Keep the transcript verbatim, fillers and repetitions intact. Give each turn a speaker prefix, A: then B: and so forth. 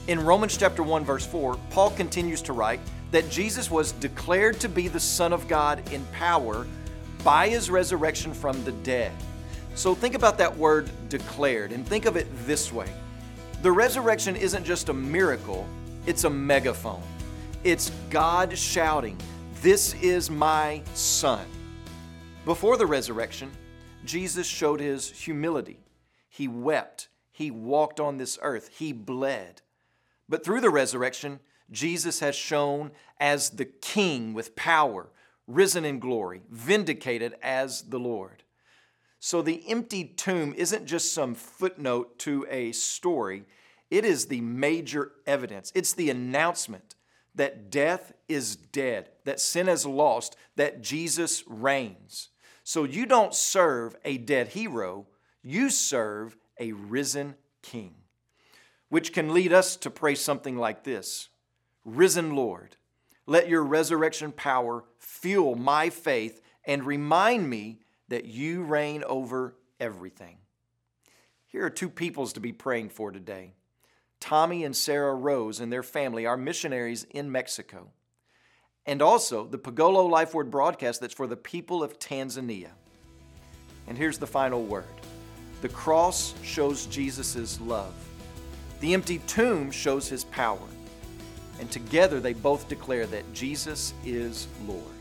A: In Romans chapter one, verse four, Paul continues to write that Jesus was declared to be the Son of God in power by his resurrection from the dead. So think about that word declared and think of it this way. The resurrection isn't just a miracle, it's a megaphone. It's God shouting, "This is my Son." Before the resurrection, Jesus showed his humility. He wept. He walked on this earth. He bled. But through the resurrection, Jesus has shown as the King with power, risen in glory, vindicated as the Lord. So the empty tomb isn't just some footnote to a story. It is the major evidence. It's the announcement that death is dead, that sin is lost, that Jesus reigns. So you don't serve a dead hero, you serve a risen King. Which can lead us to pray something like this: Risen Lord, let your resurrection power fuel my faith and remind me that you reign over everything. Here are two peoples to be praying for today. Tommy and Sarah Rose and their family are missionaries in Mexico. And also the Pagolo Life Word broadcast that's for the people of Tanzania. And here's the final word. The cross shows Jesus' love. The empty tomb shows his power. And together they both declare that Jesus is Lord.